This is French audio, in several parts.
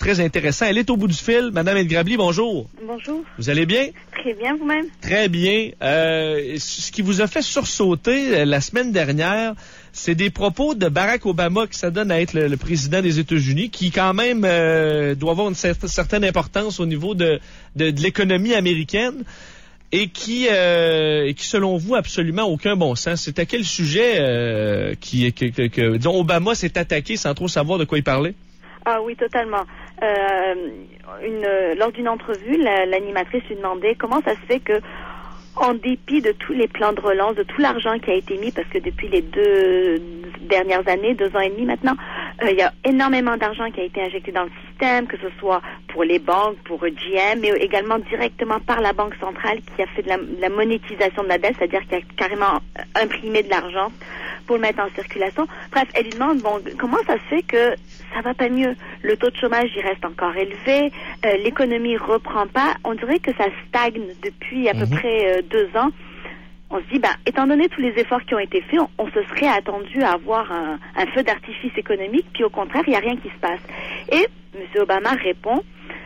très intéressant. Elle est au bout du fil. Madame El-Grabli, bonjour. Bonjour. Vous allez bien? Très bien, vous-même? Très bien. Ce qui vous a fait sursauter la semaine dernière, c'est des propos de Barack Obama qui s'adonne à être le président des États-Unis, qui quand même doit avoir une certaine importance au niveau de l'économie américaine. Et qui, selon vous, absolument aucun bon sens. C'est à quel sujet disons, Obama s'est attaqué sans trop savoir de quoi il parlait? Ah oui, totalement. Lors d'une entrevue, l'animatrice lui demandait comment ça se fait que, en dépit de tous les plans de relance, de tout l'argent qui a été mis, parce que depuis les 2 dernières années, 2 ans et demi maintenant, il y a énormément d'argent qui a été injecté dans le système, que ce soit pour les banques, pour GM, mais également directement par la Banque centrale qui a fait de la monétisation de la dette, c'est-à-dire qui a carrément imprimé de l'argent pour le mettre en circulation. Bref, elle lui demande, comment ça se fait que ça va pas mieux? Le taux de chômage, il reste encore élevé, l'économie reprend pas, on dirait que ça stagne depuis à peu près 2 ans. On se dit, étant donné tous les efforts qui ont été faits, on se serait attendu à avoir un feu d'artifice économique, puis au contraire, il n'y a rien qui se passe. Et M. Obama répond,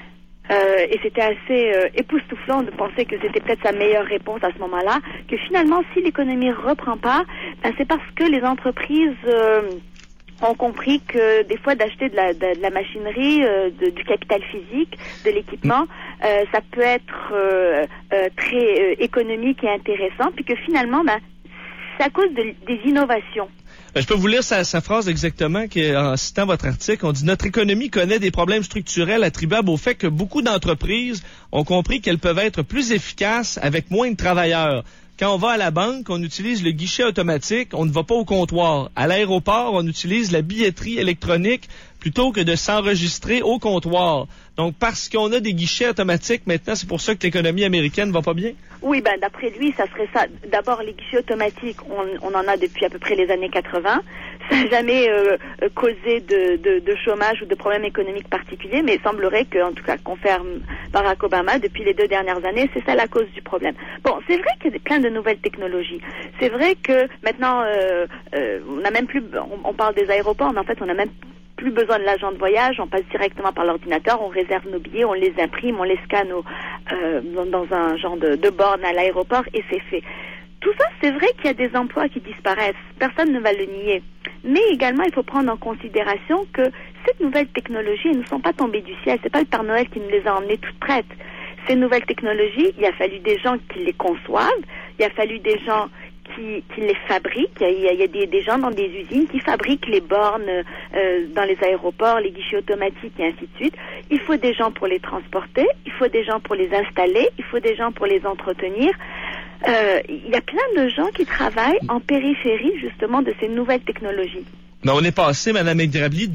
et c'était assez époustouflant de penser que c'était peut-être sa meilleure réponse à ce moment-là, que finalement, si l'économie reprend pas, c'est parce que les entreprises ont compris que des fois d'acheter de la machinerie, du capital physique, de l'équipement, ça peut être très économique et intéressant, puis que finalement, c'est à cause des innovations. Je peux vous lire sa phrase exactement, en citant votre article. On dit « Notre économie connaît des problèmes structurels attribuables au fait que beaucoup d'entreprises ont compris qu'elles peuvent être plus efficaces avec moins de travailleurs. Quand on va à la banque, on utilise le guichet automatique, on ne va pas au comptoir. À l'aéroport, on utilise la billetterie électronique plutôt que de s'enregistrer au comptoir. Donc, parce qu'on a des guichets automatiques, maintenant, c'est pour ça que l'économie américaine va pas bien? » Oui, d'après lui, ça serait ça. D'abord, les guichets automatiques, on en a depuis à peu près les années 80. Ça n'a jamais causé de chômage ou de problèmes économiques particuliers, mais il semblerait que, en tout cas, confirme Barack Obama, depuis les 2 dernières années, c'est ça la cause du problème. Bon, c'est vrai qu'il y a plein de nouvelles technologies. C'est vrai que maintenant, on n'a même plus, on parle des aéroports, mais en fait, on n'a même plus besoin de l'agent de voyage, on passe directement par l'ordinateur, on réserve nos billets, on les imprime, on les scanne dans un genre de borne à l'aéroport et c'est fait. Tout ça, c'est vrai qu'il y a des emplois qui disparaissent, personne ne va le nier. Mais également, il faut prendre en considération que ces nouvelles technologies, elles ne sont pas tombées du ciel, c'est pas le Père Noël qui nous les a emmenées toutes prêtes. Ces nouvelles technologies, il a fallu des gens qui les conçoivent, il a fallu des gens qui les fabriquent. Il y a des gens dans des usines qui fabriquent les bornes dans les aéroports, les guichets automatiques et ainsi de suite. Il faut des gens pour les transporter, il faut des gens pour les installer, il faut des gens pour les entretenir. Il y a plein de gens qui travaillent en périphérie justement de ces nouvelles technologies. Mais on est passé, Mme El-Grabli,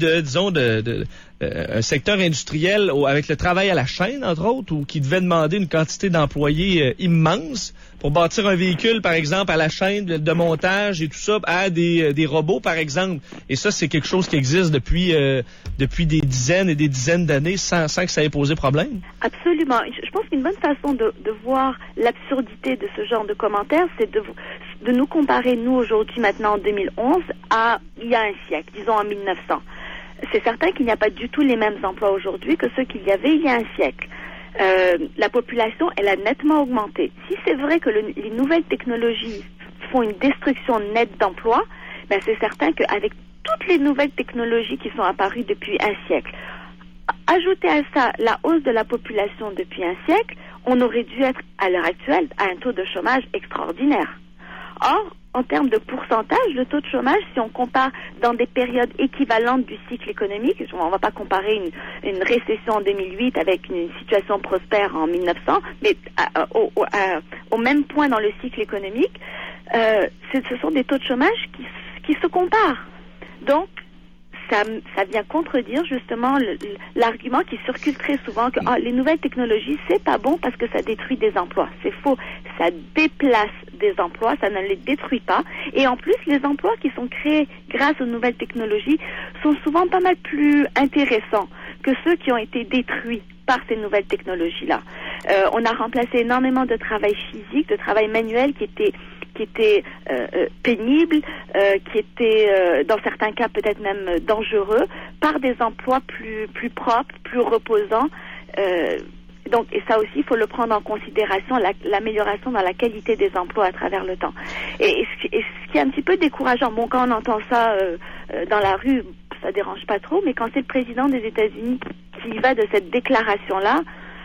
un secteur industriel avec le travail à la chaîne, entre autres, ou qui devait demander une quantité d'employés immense pour bâtir un véhicule, par exemple, à la chaîne de montage et tout ça, à des robots, par exemple. Et ça, c'est quelque chose qui existe depuis des dizaines et des dizaines d'années sans que ça ait posé problème. Absolument. Je pense qu'une bonne façon de voir l'absurdité de ce genre de commentaires, c'est de nous comparer, nous, aujourd'hui, maintenant, en 2011, à il y a un siècle, disons en 1900. C'est certain qu'il n'y a pas du tout les mêmes emplois aujourd'hui que ceux qu'il y avait il y a un siècle. La population, elle a nettement augmenté. Si c'est vrai que les nouvelles technologies font une destruction nette d'emplois, c'est certain qu'avec toutes les nouvelles technologies qui sont apparues depuis un siècle, ajouter à ça la hausse de la population depuis un siècle, on aurait dû être, à l'heure actuelle, à un taux de chômage extraordinaire. Or, en termes de pourcentage, le taux de chômage, si on compare dans des périodes équivalentes du cycle économique, on ne va pas comparer une récession en 2008 avec une situation prospère en 1900, mais au même point dans le cycle économique, ce sont des taux de chômage qui se comparent. Donc, ça vient contredire justement l'argument qui circule très souvent que les nouvelles technologies, c'est pas bon parce que ça détruit des emplois. C'est faux. Ça déplace des emplois, ça ne les détruit pas. Et en plus, les emplois qui sont créés grâce aux nouvelles technologies sont souvent pas mal plus intéressants que ceux qui ont été détruits par ces nouvelles technologies-là. On a remplacé énormément de travail physique, de travail manuel qui était qui étaient pénibles, qui étaient dans certains cas peut-être même dangereux, par des emplois plus propres, plus reposants. Donc, et ça aussi, il faut le prendre en considération, l'amélioration dans la qualité des emplois à travers le temps. Et ce qui est un petit peu décourageant, bon, quand on entend ça dans la rue, ça dérange pas trop, mais quand c'est le président des États-Unis qui va de cette déclaration-là,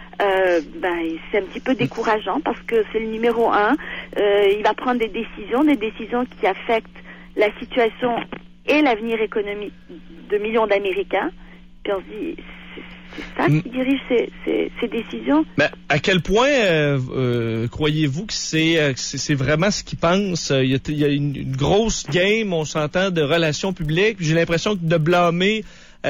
c'est un petit peu décourageant parce que c'est le numéro 1. Il va prendre des décisions qui affectent la situation et l'avenir économique de millions d'Américains. Puis on se dit, c'est ça qui dirige ces décisions. Mais à quel point croyez-vous que c'est vraiment ce qu'ils pensent? Il y a une grosse game, on s'entend, de relations publiques. J'ai l'impression que de blâmer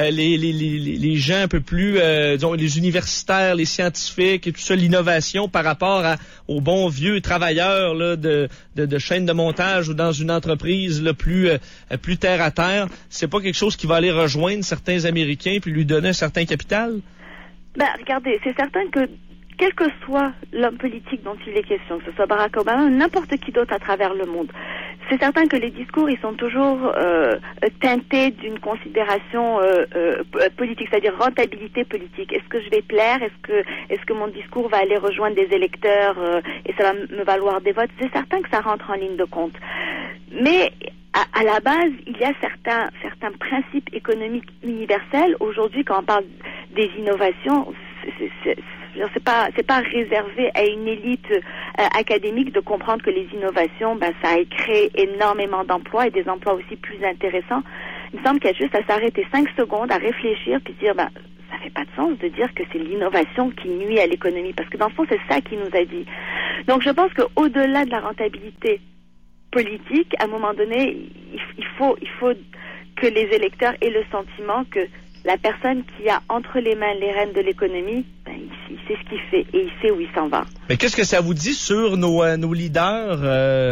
les gens un peu plus, disons, les universitaires, les scientifiques et tout ça, l'innovation par rapport aux bons vieux travailleurs là, de chaîne de montage ou dans une entreprise là, plus terre à terre, c'est pas quelque chose qui va aller rejoindre certains Américains puis lui donner un certain capital? Regardez, c'est certain que quel que soit l'homme politique dont il est question, que ce soit Barack Obama ou n'importe qui d'autre à travers le monde, c'est certain que les discours, ils sont toujours teintés d'une considération politique, c'est-à-dire rentabilité politique. Est-ce que je vais plaire? Est-ce que mon discours va aller rejoindre des électeurs et ça va me valoir des votes? C'est certain que ça rentre en ligne de compte. Mais à la base, il y a certains principes économiques universels. Aujourd'hui, quand on parle des innovations, c'est pas réservé à une élite académique de comprendre que les innovations, ça a créé énormément d'emplois et des emplois aussi plus intéressants. Il me semble qu'il y a juste à s'arrêter 5 secondes, à réfléchir, puis dire, ça fait pas de sens de dire que c'est l'innovation qui nuit à l'économie, parce que dans le fond, c'est ça qu'il nous a dit. Donc, je pense qu'au-delà de la rentabilité politique, à un moment donné, il faut que les électeurs aient le sentiment que la personne qui a entre les mains les rênes de l'économie, il sait ce qu'il fait et il sait où il s'en va. Mais qu'est-ce que ça vous dit sur nos leaders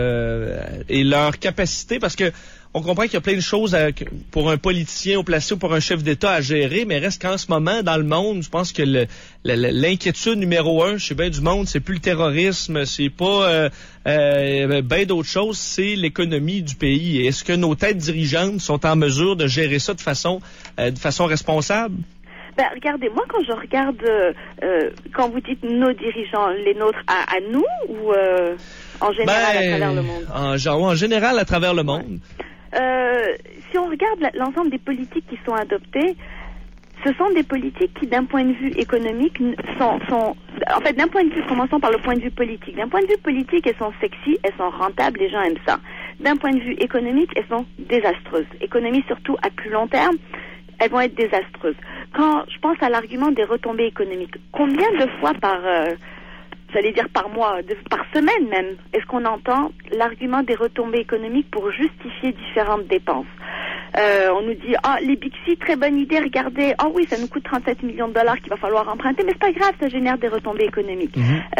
et leur capacité? Parce que on comprend qu'il y a plein de choses pour un politicien au placé ou pour un chef d'État à gérer, mais reste qu'en ce moment, dans le monde, je pense que l'inquiétude numéro 1 chez bien du monde, c'est plus le terrorisme, c'est pas bien d'autres choses, c'est l'économie du pays. Et est-ce que nos têtes dirigeantes sont en mesure de gérer ça de façon responsable? Regardez, moi quand je regarde, quand vous dites nos dirigeants, les nôtres à nous ou en général à travers le monde? En général à travers le monde. Si on regarde l'ensemble des politiques qui sont adoptées, ce sont des politiques qui, d'un point de vue économique, sont en fait, d'un point de vue, commençons par le point de vue politique. D'un point de vue politique, elles sont sexy, elles sont rentables, les gens aiment ça. D'un point de vue économique, elles sont désastreuses. Économie, surtout à plus long terme, elles vont être désastreuses. Quand je pense à l'argument des retombées économiques, combien de fois par mois, par semaine même, est-ce qu'on entend l'argument des retombées économiques pour justifier différentes dépenses? On nous dit, les Bixi, très bonne idée, regardez, oui, ça nous coûte 37 millions de dollars qu'il va falloir emprunter, mais c'est pas grave, ça génère des retombées économiques.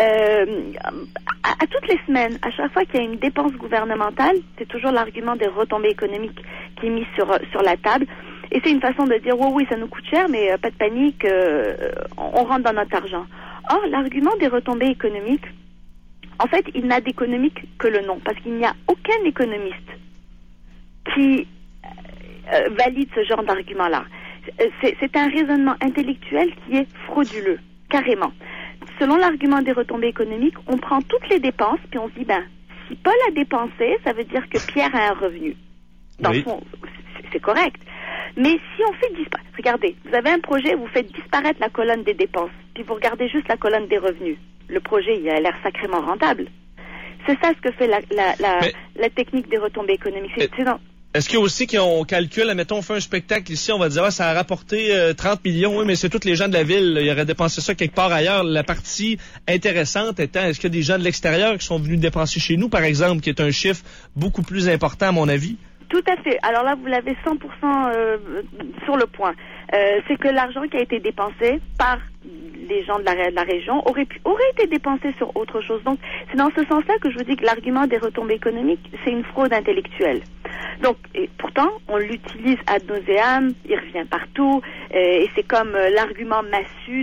À toutes les semaines, à chaque fois qu'il y a une dépense gouvernementale, c'est toujours l'argument des retombées économiques qui est mis sur la table. Et c'est une façon de dire, oui, ça nous coûte cher, mais pas de panique, on rentre dans notre argent. Or, l'argument des retombées économiques, en fait, il n'a d'économique que le nom, parce qu'il n'y a aucun économiste qui valide ce genre d'argument-là. C'est un raisonnement intellectuel qui est frauduleux, carrément. Selon l'argument des retombées économiques, on prend toutes les dépenses, puis on se dit, si Paul a dépensé, ça veut dire que Pierre a un revenu. Dans le fond, c'est correct. Mais si on fait disparaître, regardez, vous avez un projet, vous faites disparaître la colonne des dépenses, puis vous regardez juste la colonne des revenus. Le projet, il a l'air sacrément rentable. C'est ça ce que fait la technique des retombées économiques. Est-ce qu'il y a aussi qu'on calcule, admettons, on fait un spectacle ici, on va dire, ça a rapporté 30 millions, oui, mais c'est tous les gens de la ville, ils auraient dépensé ça quelque part ailleurs. La partie intéressante étant, est-ce qu'il y a des gens de l'extérieur qui sont venus dépenser chez nous, par exemple, qui est un chiffre beaucoup plus important à mon avis? Tout à fait. Alors là, vous l'avez 100% sur le point. C'est que l'argent qui a été dépensé par les gens de la région aurait été dépensé sur autre chose. Donc, c'est dans ce sens-là que je vous dis que l'argument des retombées économiques, c'est une fraude intellectuelle. Donc, et pourtant, on l'utilise ad nauseam, il revient partout, et c'est comme l'argument massu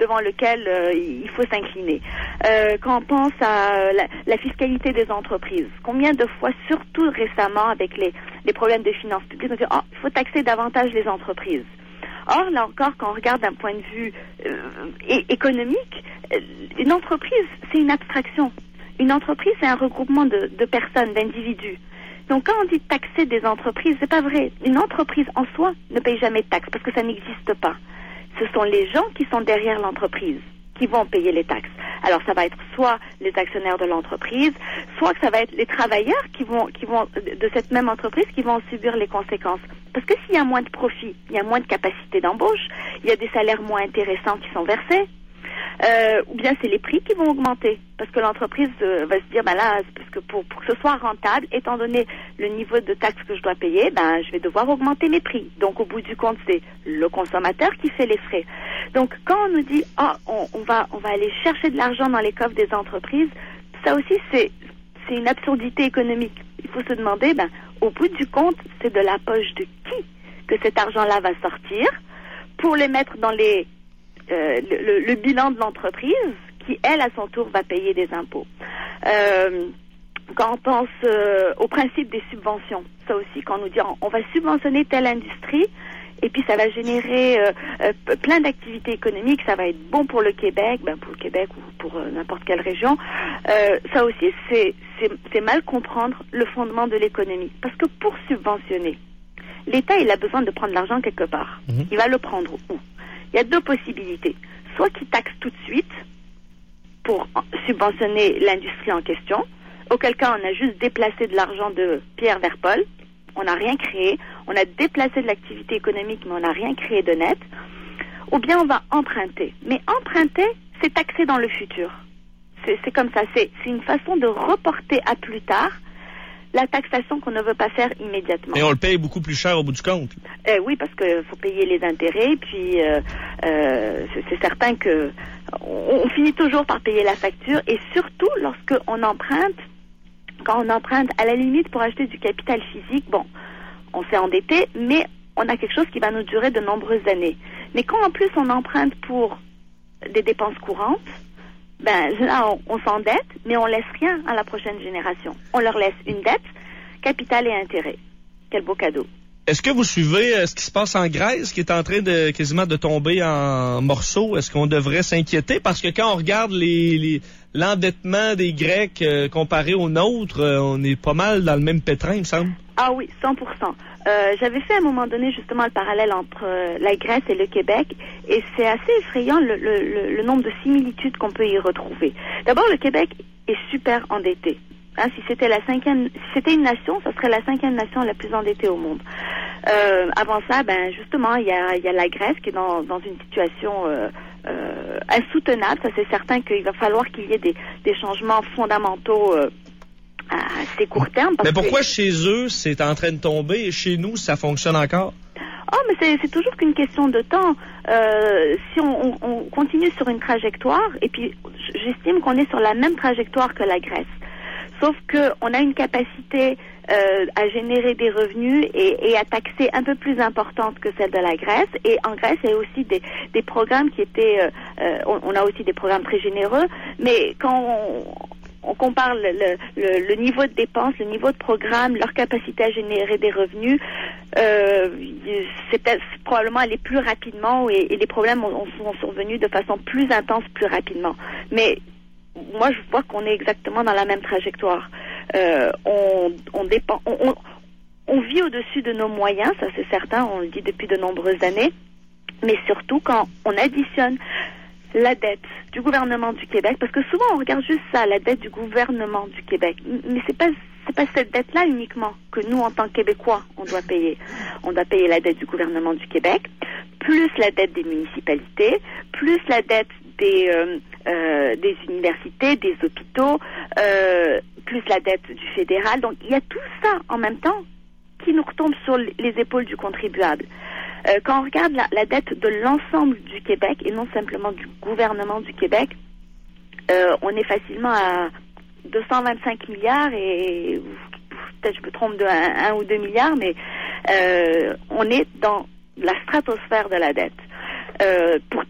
devant lequel il faut s'incliner. Quand on pense à la fiscalité des entreprises, combien de fois, surtout récemment avec les problèmes de finances publiques, on dit il faut taxer davantage les entreprises. Or, là encore, quand on regarde d'un point de vue économique, une entreprise, c'est une abstraction. Une entreprise, c'est un regroupement de personnes, d'individus. Donc, quand on dit taxer des entreprises, c'est pas vrai. Une entreprise en soi ne paye jamais de taxes parce que ça n'existe pas. Ce sont les gens qui sont derrière l'entreprise qui vont payer les taxes. Alors, ça va être soit les actionnaires de l'entreprise, soit que ça va être les travailleurs qui vont de cette même entreprise qui vont en subir les conséquences. Parce que s'il y a moins de profit, il y a moins de capacité d'embauche, il y a des salaires moins intéressants qui sont versés, ou bien c'est les prix qui vont augmenter. Parce que l'entreprise va se dire, là, parce que pour que ce soit rentable, étant donné le niveau de taxes que je dois payer, je vais devoir augmenter mes prix. Donc, au bout du compte, c'est le consommateur qui fait les frais. Donc, quand on nous dit, on va aller chercher de l'argent dans les coffres des entreprises, ça aussi, c'est une absurdité économique. Il faut se demander, au bout du compte, c'est de la poche de qui que cet argent-là va sortir pour les mettre dans le bilan de l'entreprise qui, elle, à son tour, va payer des impôts. Quand on pense au principe des subventions, ça aussi, quand on nous dit on va subventionner telle industrie, et puis ça va générer plein d'activités économiques, ça va être bon pour le Québec, pour le Québec ou pour n'importe quelle région, ça aussi, c'est mal comprendre le fondement de l'économie. Parce que pour subventionner, l'État, il a besoin de prendre l'argent quelque part. Il va le prendre où? Il y a deux possibilités. Soit qu'il taxe tout de suite pour subventionner l'industrie en question, auquel cas on a juste déplacé de l'argent de Pierre vers Paul, on n'a rien créé, on a déplacé de l'activité économique mais on n'a rien créé de net, ou bien on va emprunter. Mais emprunter, c'est taxer dans le futur. C'est comme ça, c'est une façon de reporter à plus tard la taxation qu'on ne veut pas faire immédiatement. Et on le paye beaucoup plus cher au bout du compte. Oui, parce qu'il faut payer les intérêts, puis c'est certain que on finit toujours par payer la facture, et surtout lorsqu'on emprunte, quand on emprunte à la limite pour acheter du capital physique, on s'est endetté, mais on a quelque chose qui va nous durer de nombreuses années. Mais quand en plus on emprunte pour des dépenses courantes, là, on s'endette, mais on laisse rien à la prochaine génération. On leur laisse une dette, capital et intérêt. Quel beau cadeau. Est-ce que vous suivez ce qui se passe en Grèce, qui est en train de quasiment de tomber en morceaux? Est-ce qu'on devrait s'inquiéter? Parce que quand on regarde l'endettement des Grecs comparé au nôtre, on est pas mal dans le même pétrin, il me semble. Ah oui, 100%. J'avais fait à un moment donné justement le parallèle entre la Grèce et le Québec, et c'est assez effrayant le nombre de similitudes qu'on peut y retrouver. D'abord, le Québec est super endetté. Si c'était une nation, ça serait la 5e nation la plus endettée au monde. Avant ça, justement, il y a la Grèce qui est dans une situation insoutenable. Ça, c'est certain qu'il va falloir qu'il y ait des changements fondamentaux à assez court terme. Mais pourquoi chez eux, c'est en train de tomber, et chez nous, ça fonctionne encore? Mais c'est toujours qu'une question de temps. Si on continue sur une trajectoire, et puis j'estime qu'on est sur la même trajectoire que la Grèce. Sauf qu'on a une capacité à générer des revenus et à taxer un peu plus importante que celle de la Grèce. Et en Grèce, il y a aussi des programmes qui étaient... on a aussi des programmes très généreux, mais quand on compare le niveau de dépenses, le niveau de programme, leur capacité à générer des revenus, c'est probablement aller plus rapidement, et les problèmes sont survenus de façon plus intense, plus rapidement. Mais moi, je vois qu'on est exactement dans la même trajectoire. On vit au-dessus de nos moyens, ça c'est certain, on le dit depuis de nombreuses années, mais surtout quand on additionne la dette du gouvernement du Québec, parce que souvent on regarde juste ça, la dette du gouvernement du Québec, mais c'est pas cette dette-là uniquement que nous, en tant que Québécois, on doit payer. On doit payer la dette du gouvernement du Québec, plus la dette des municipalités, plus la dette des universités, des hôpitaux, plus la dette du fédéral. Donc il y a tout ça en même temps qui nous retombe sur les épaules du contribuable. Quand on regarde la dette de l'ensemble du Québec et non simplement du gouvernement du Québec, on est facilement à 225 milliards et peut-être je me trompe de 1 ou 2 milliards, mais on est dans la stratosphère de la dette. Pourtant,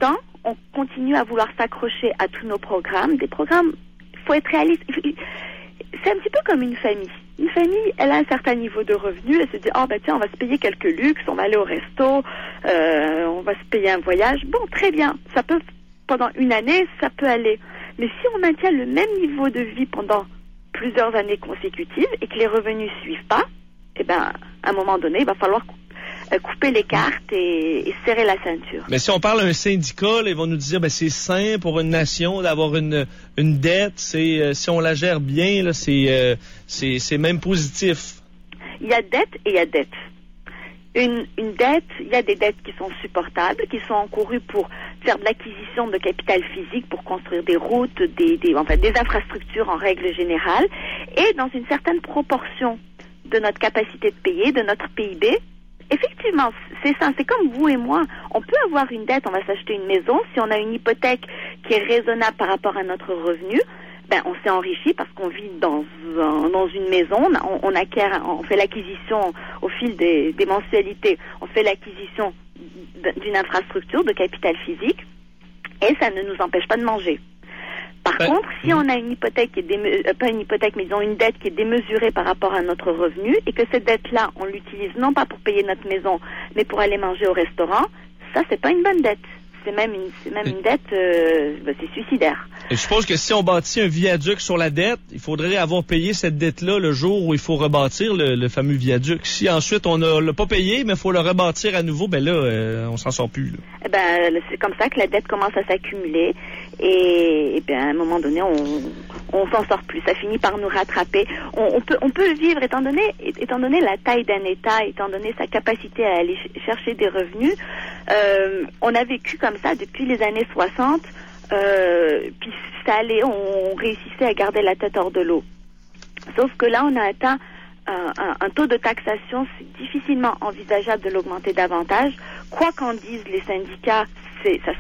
on continue à vouloir s'accrocher à tous nos programmes. Des programmes, il faut être réaliste. C'est un petit peu comme une famille. Une famille, elle a un certain niveau de revenus, elle se dit, tiens, on va se payer quelques luxes, on va aller au resto, on va se payer un voyage. Bon, très bien, ça peut, pendant une année, ça peut aller. Mais si on maintient le même niveau de vie pendant plusieurs années consécutives et que les revenus ne suivent pas, à un moment donné, il va falloir couper les cartes et serrer la ceinture. Mais si on parle à un syndicat, là, ils vont nous dire c'est sain pour une nation d'avoir une dette. Si on la gère bien, là, c'est même positif. Il y a dette et il y a dette. Une dette, il y a des dettes qui sont supportables, qui sont encourues pour faire de l'acquisition de capital physique, pour construire des routes, des infrastructures en règle générale, et dans une certaine proportion de notre capacité de payer, de notre PIB. Effectivement, c'est ça. C'est comme vous et moi. On peut avoir une dette, on va s'acheter une maison. Si on a une hypothèque qui est raisonnable par rapport à notre revenu, on s'est enrichi parce qu'on vit dans une maison. On fait l'acquisition au fil des mensualités. On fait l'acquisition d'une infrastructure, de capital physique, et ça ne nous empêche pas de manger. Par contre, si on a une hypothèque une dette qui est démesurée par rapport à notre revenu et que cette dette-là, on l'utilise non pas pour payer notre maison, mais pour aller manger au restaurant, ça, c'est pas une bonne dette. C'est même une dette, c'est suicidaire. Et je suppose que si on bâtit un viaduc sur la dette, il faudrait avoir payé cette dette-là le jour où il faut rebâtir le fameux viaduc. Si ensuite on ne l'a pas payé, mais il faut le rebâtir à nouveau, on s'en sort plus. Là. C'est comme ça que la dette commence à s'accumuler et à un moment donné, on s'en sort plus. Ça finit par nous rattraper. On peut vivre, étant donné la taille d'un État, étant donné sa capacité à aller chercher des revenus, on a vécu comme ça depuis les années 60. Puis ça allait, on réussissait à garder la tête hors de l'eau. Sauf que là, on a atteint un taux de taxation, c'est difficilement envisageable de l'augmenter davantage. Quoi qu'en disent les syndicats, ça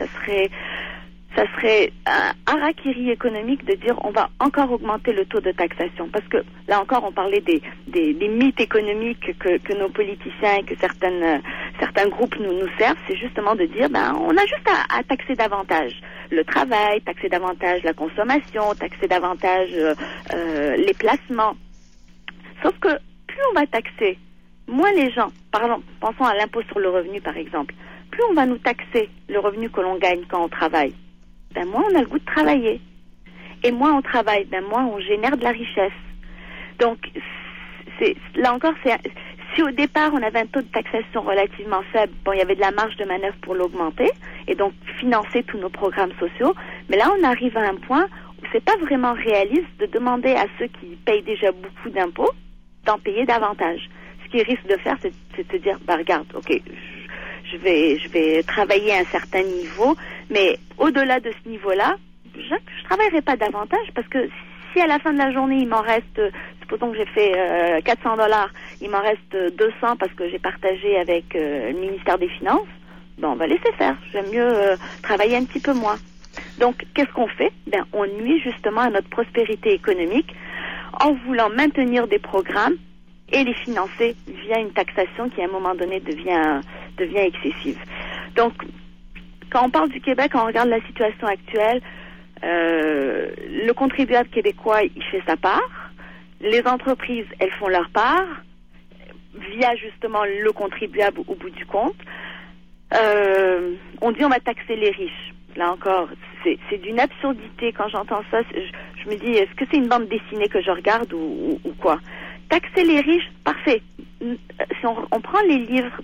serait un harakiri économique de dire on va encore augmenter le taux de taxation. Parce que là encore, on parlait des mythes économiques que nos politiciens et que certains groupes nous servent. C'est justement de dire on a juste à taxer davantage le travail, taxer davantage la consommation, taxer davantage les placements. Sauf que plus on va taxer, moins les gens, pensons à l'impôt sur le revenu par exemple, plus on va nous taxer le revenu que l'on gagne quand on travaille, moins on a le goût de travailler. Et moins on travaille, moins on génère de la richesse. Donc, là encore, si au départ on avait un taux de taxation relativement faible, il y avait de la marge de manœuvre pour l'augmenter et donc financer tous nos programmes sociaux. Mais là, on arrive à un point où c'est pas vraiment réaliste de demander à ceux qui payent déjà beaucoup d'impôts d'en payer davantage. Ce qu'ils risquent de faire, c'est de se dire, regarde, ok, je vais travailler à un certain niveau, mais au-delà de ce niveau-là, je travaillerai pas davantage parce que si à la fin de la journée il m'en reste, supposons que j'ai fait $400, il m'en reste 200 parce que j'ai partagé avec le ministère des Finances, on va laisser faire. J'aime mieux travailler un petit peu moins. Donc qu'est-ce qu'on fait ? On nuit justement à notre prospérité économique en voulant maintenir des programmes et les financer via une taxation qui à un moment donné devient excessive. Donc, quand on parle du Québec, quand on regarde la situation actuelle, le contribuable québécois, il fait sa part. Les entreprises, elles font leur part via justement le contribuable au bout du compte. On dit on va taxer les riches. Là encore, c'est d'une absurdité. Quand j'entends ça, je me dis, est-ce que c'est une bande dessinée que je regarde ou quoi ? Taxer les riches, parfait. Si on prend les livres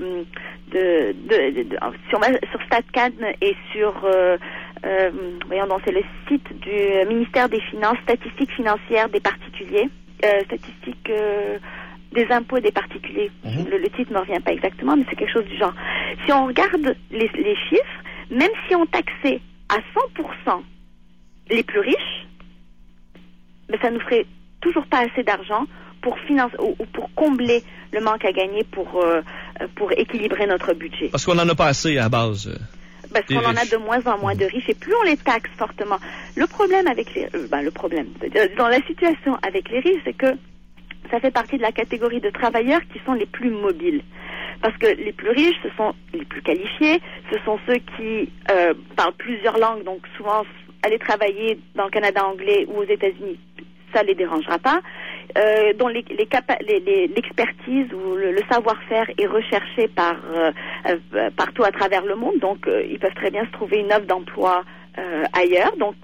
si on va sur StatCan et sur voyons donc, c'est le site du ministère des Finances, statistiques financières des particuliers, statistiques des impôts des particuliers. Le titre ne me revient pas exactement, mais c'est quelque chose du genre. Si on regarde les chiffres, même si on taxait à 100% les plus riches, ça nous ferait toujours pas assez d'argent pour financer ou pour combler le manque à gagner pour équilibrer notre budget. Parce qu'on en a pas assez à la base. Parce qu'on en a de moins en moins de riches et plus on les taxe fortement. Le problème avec dans la situation avec les riches, c'est que ça fait partie de la catégorie de travailleurs qui sont les plus mobiles. Parce que les plus riches, ce sont les plus qualifiés, ce sont ceux qui parlent plusieurs langues, donc souvent aller travailler dans le Canada anglais ou aux États-Unis, ça les dérangera pas, dont l'expertise ou le savoir-faire est recherché partout à travers le monde, donc ils peuvent très bien se trouver une offre d'emploi ailleurs. Donc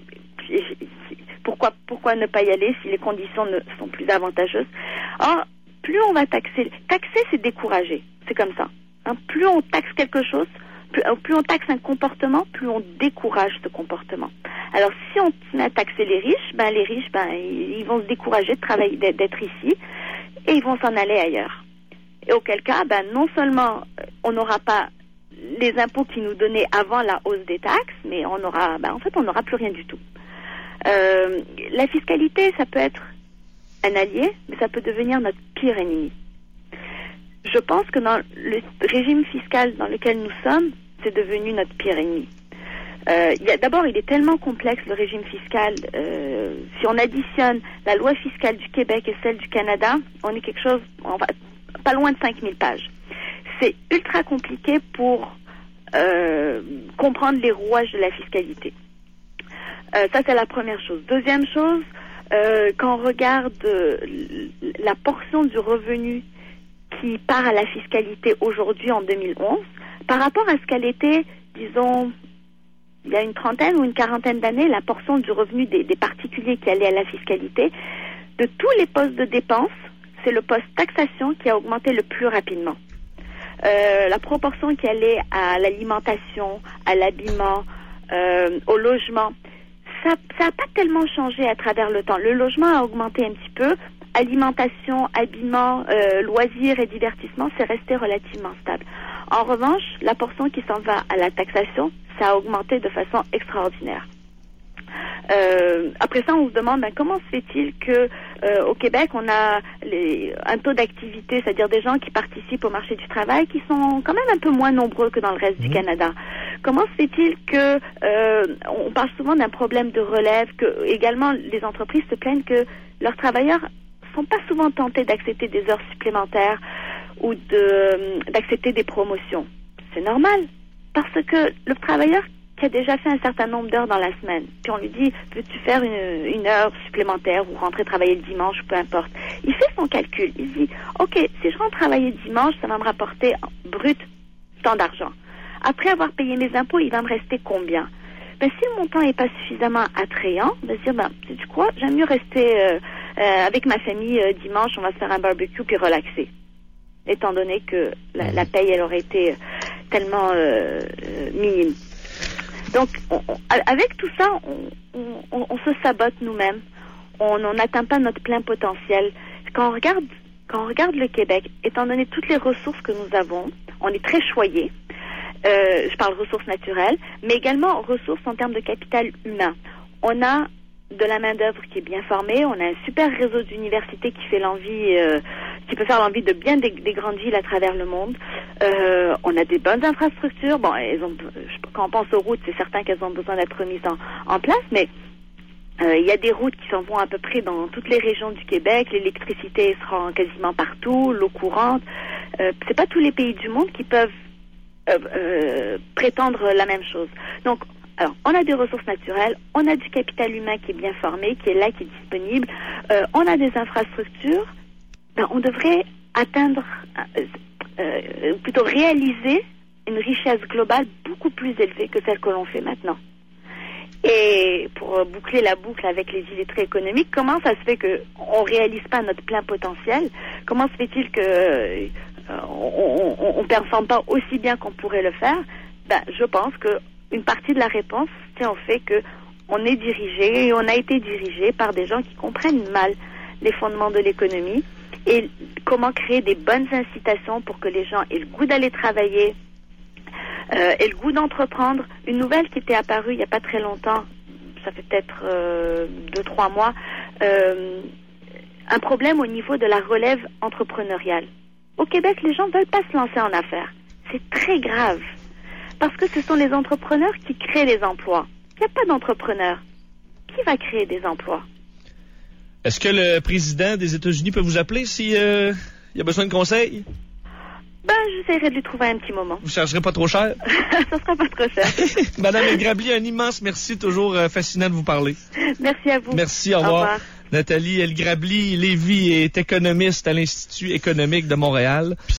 pourquoi ne pas y aller si les conditions sont plus avantageuses? Or, plus on va taxer, c'est décourager, c'est comme ça. Hein, plus on taxe quelque chose, plus on taxe un comportement, plus on décourage ce comportement. Alors, si on met à taxer les riches, ils vont se décourager de travailler, d'être ici, et ils vont s'en aller ailleurs. Et auquel cas, non seulement on n'aura pas les impôts qui nous donnaient avant la hausse des taxes, mais on n'aura plus rien du tout. La fiscalité, ça peut être un allié, mais ça peut devenir notre pire ennemi. Je pense que dans le régime fiscal dans lequel nous sommes, c'est devenu notre pire ennemi. D'abord, il est tellement complexe, le régime fiscal. Si on additionne la loi fiscale du Québec et celle du Canada, on est pas loin de 5000 pages. C'est ultra compliqué pour comprendre les rouages de la fiscalité. Ça, c'est la première chose. Deuxième chose, quand on regarde la portion du revenu qui part à la fiscalité aujourd'hui en 2011, par rapport à ce qu'elle était, disons, il y a une trentaine ou une quarantaine d'années, la portion du revenu des particuliers qui allait à la fiscalité, de tous les postes de dépenses, c'est le poste taxation qui a augmenté le plus rapidement. La proportion qui allait à l'alimentation, à l'habillement, au logement, ça n'a pas tellement changé à travers le temps. Le logement a augmenté un petit peu. Alimentation, habillement, loisirs et divertissement, c'est resté relativement stable. En revanche, la portion qui s'en va à la taxation, ça a augmenté de façon extraordinaire. Après ça, on se demande comment se fait-il que au Québec, on a un taux d'activité, c'est-à-dire des gens qui participent au marché du travail, qui sont quand même un peu moins nombreux que dans le reste du Canada. Comment se fait-il que on parle souvent d'un problème de relève, que également les entreprises se plaignent que leurs travailleurs sont pas souvent tentés d'accepter des heures supplémentaires ou d'accepter des promotions. C'est normal, parce que le travailleur qui a déjà fait un certain nombre d'heures dans la semaine, puis on lui dit, veux-tu faire une heure supplémentaire ou rentrer travailler le dimanche, peu importe. Il fait son calcul. Il dit, OK, si je rentre travailler dimanche, ça va me rapporter brut tant d'argent. Après avoir payé mes impôts, il va me rester combien? Si le montant n'est pas suffisamment attrayant, il va se dire, sais-tu quoi, j'aime mieux rester avec ma famille dimanche, on va se faire un barbecue puis relaxer. Étant donné que la paye, elle aurait été tellement minime. Donc, avec tout ça, on se sabote nous-mêmes. On n'atteint pas notre plein potentiel. Quand on regarde le Québec, étant donné toutes les ressources que nous avons, on est très choyé. Je parle ressources naturelles, mais également ressources en termes de capital humain. On a de la main-d'œuvre qui est bien formée, on a un super réseau d'universités qui peut faire l'envie de bien des grandes villes à travers le monde. On a des bonnes infrastructures. Bon, quand on pense aux routes, c'est certain qu'elles ont besoin d'être mises en place, mais il y a des routes qui s'en vont à peu près dans toutes les régions du Québec. L'électricité sera quasiment partout, l'eau courante. C'est pas tous les pays du monde qui peuvent prétendre la même chose. Donc, alors, on a des ressources naturelles, on a du capital humain qui est bien formé, qui est là, qui est disponible, on a des infrastructures. On devrait atteindre, plutôt réaliser une richesse globale beaucoup plus élevée que celle que l'on fait maintenant. Et pour boucler la boucle avec les illettrés économiques, comment ça se fait qu'on réalise pas notre plein potentiel? Comment se fait-il que on performe pas aussi bien qu'on pourrait le faire? Je pense que une partie de la réponse tient au fait que on est dirigé et on a été dirigé par des gens qui comprennent mal les fondements de l'économie et comment créer des bonnes incitations pour que les gens aient le goût d'aller travailler, aient le goût d'entreprendre. Une nouvelle qui était apparue il n'y a pas très longtemps, ça fait peut-être 2-3 mois, un problème au niveau de la relève entrepreneuriale. Au Québec, les gens ne veulent pas se lancer en affaires. C'est très grave. Parce que ce sont les entrepreneurs qui créent les emplois. Il n'y a pas d'entrepreneurs. Qui va créer des emplois? Est-ce que le président des États-Unis peut vous appeler s'il y a besoin de conseils? J'essaierai de lui trouver un petit moment. Vous chargerez pas trop cher? Ça sera pas trop cher. Madame Elgrabli, un immense merci. Toujours fascinant de vous parler. Merci à vous. Merci, au revoir. Nathalie Elgrabli Lévy est économiste à l'Institut économique de Montréal.